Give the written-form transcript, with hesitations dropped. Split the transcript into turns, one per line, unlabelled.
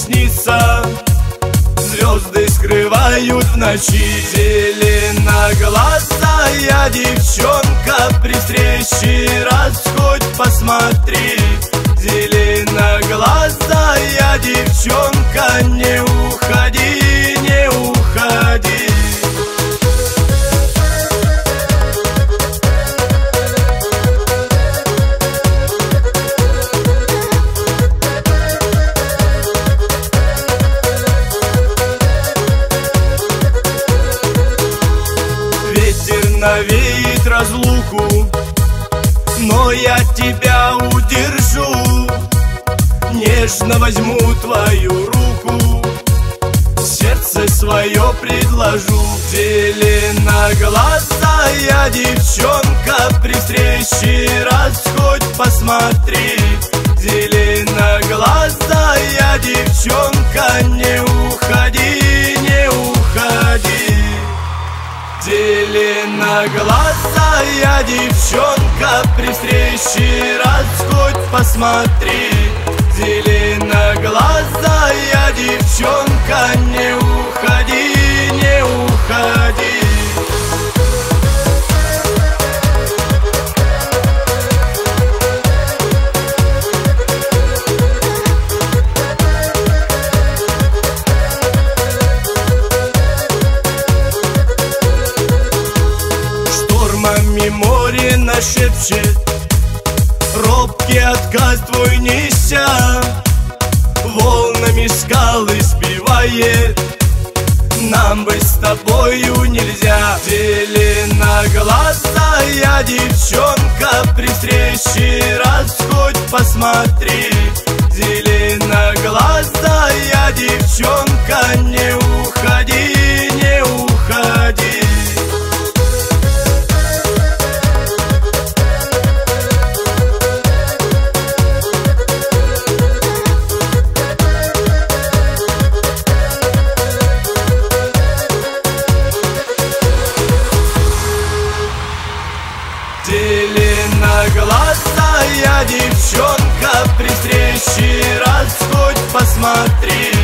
снится. Звезды скрывают в ночи. Зеленоглазая девчонка, при встрече раз хоть посмотри. Зеленоглазая девчонка, не уходи, не уходи. Навеет разлуку, но я тебя удержу. Нежно возьму твою руку, сердце свое предложу. Зеленоглазая девчонка, при встрече раз хоть посмотри. Зеленоглазая девчонка, не уходи, не уходи. Зеленоглазая девчонка, при встрече раз хоть посмотри. Зеленоглазая девчонка, не уходи, не уходи. Море нашепчет, робкий отказ твой неся, волнами скалы сбивает. Нам бы с тобою нельзя. Зеленоглазая девчонка, при встрече раз хоть посмотри. Зеленоглазая девчонка, не уходи, не уходи. Зеленоглазая девчонка, при встрече раз хоть посмотри.